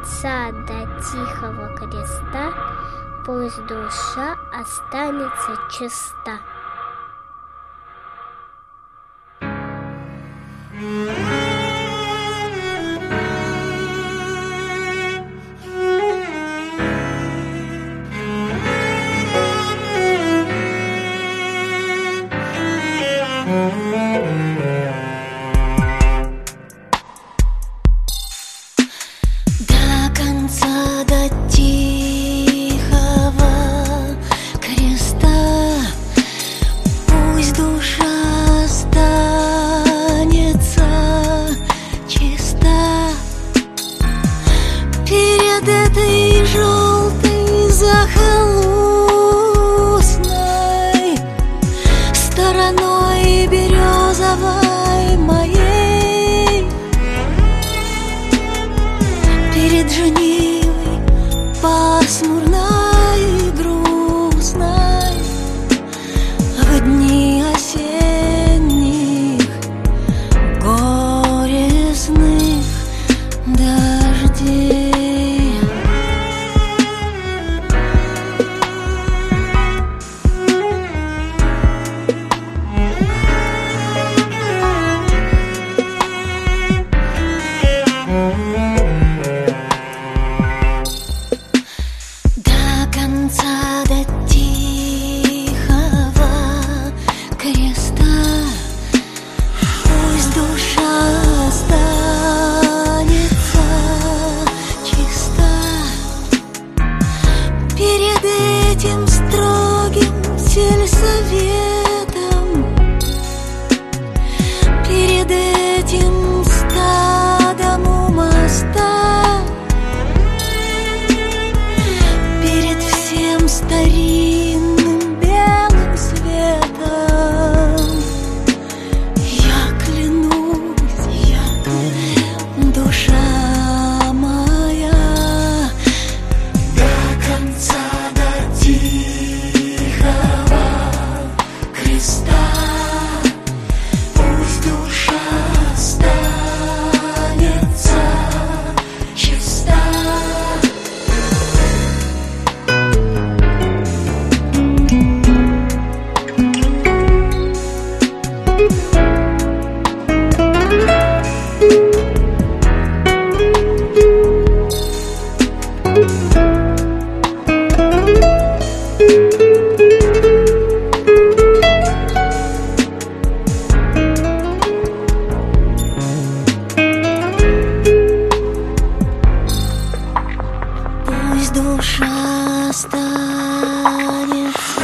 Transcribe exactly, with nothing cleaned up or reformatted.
конца до тихого креста, пусть душа останется чиста. До конца, до тихого креста, пусть душа останется чиста. Перед этой желтой захолустной стороной березовой моей, перед женивой пасмурной и грустной, в дни осенних горестных дождей. До конца, до тихого креста, пусть душа останется чиста. Перед этим строгим сельсоветом, перед этим стадом у моста, перед всем старинным белым светом я клянусь, я клянусь, душа моя, до конца, до тихого креста, пусть душа останется чиста. Пусть душа останется